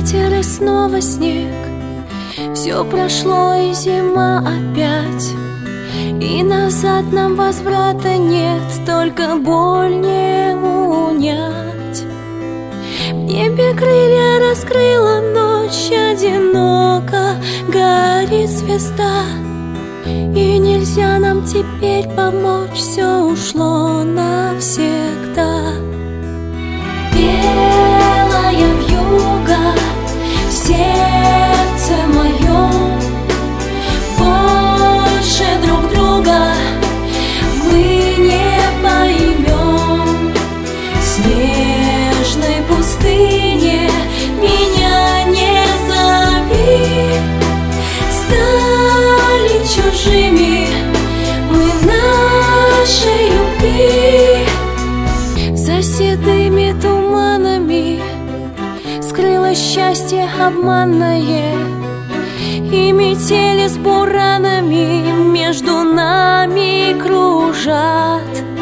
ветер и снова снег. Все прошло и зима опять, и назад нам возврата нет, только боль не унять. В небе крылья раскрыла ночь, одиноко горит звезда, и нельзя нам теперь помочь, все ушло навсегда. Белая вьюга в сердце моем, больше друг друга мы не поймем. В снежной пустыне меня не зови, стали чужими мы нашей любви. За седыми туманами скрылось счастье обманное, и метели с буранами между нами кружат.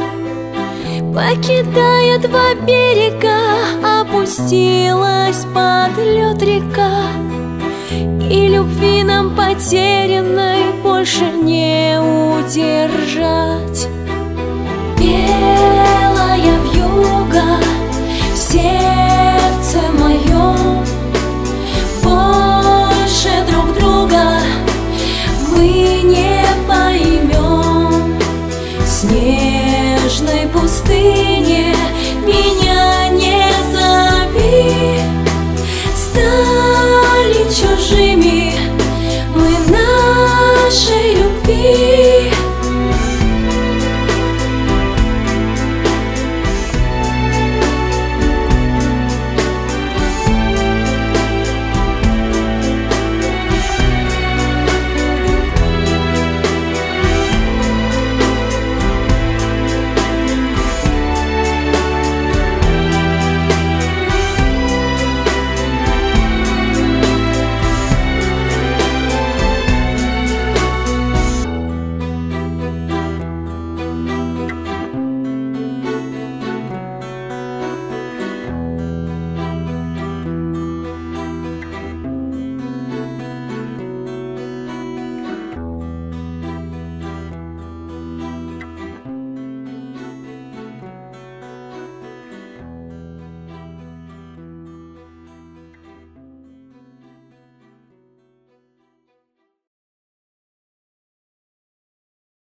Покидая два берега, опустилась под лед река, и любви нам потерянной больше не удержать. Белая вьюга в сердце моем, больше друг друга мы не поймем. В снежной пустыне меня не зови,